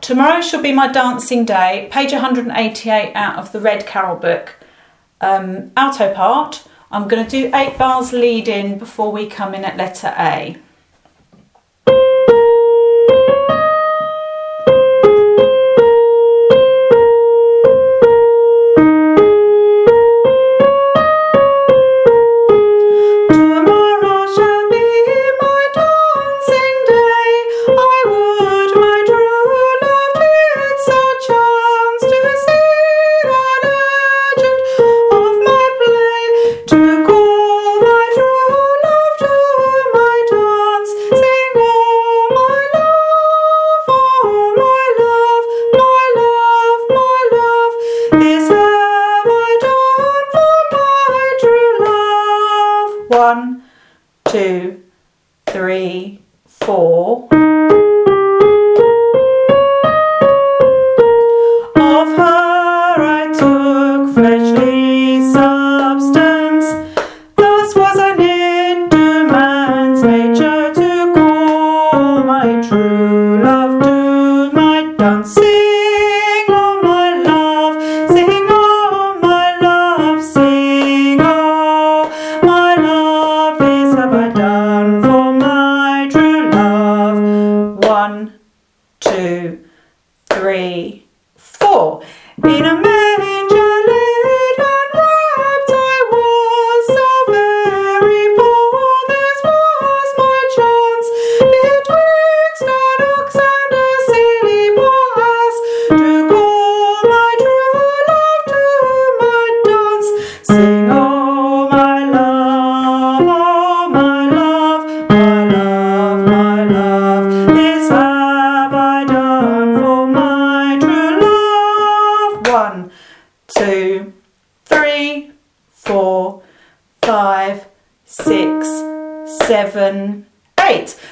Tomorrow shall be my dancing day, page 188 out of the Red Carol book. Alto part, I'm going to do 8 bars lead in before we come in at letter A. One, two, three, four. Of her I took fleshly substance, thus was I knit to man's nature to call my true love to my dance. Sing, oh my love, sing, oh my love, sing, oh my love, this have I done for my true love. 1, 2, 3, 4. In a manger laid and wrapped I was so very poor. This was my chance betwixt an ox and a silly poor ass to call my true love to my dance. Sing, oh my love, oh my love, my love, my love, this have I done for my true love. 1, 2, 3, 4, 5, 6, 7, 8.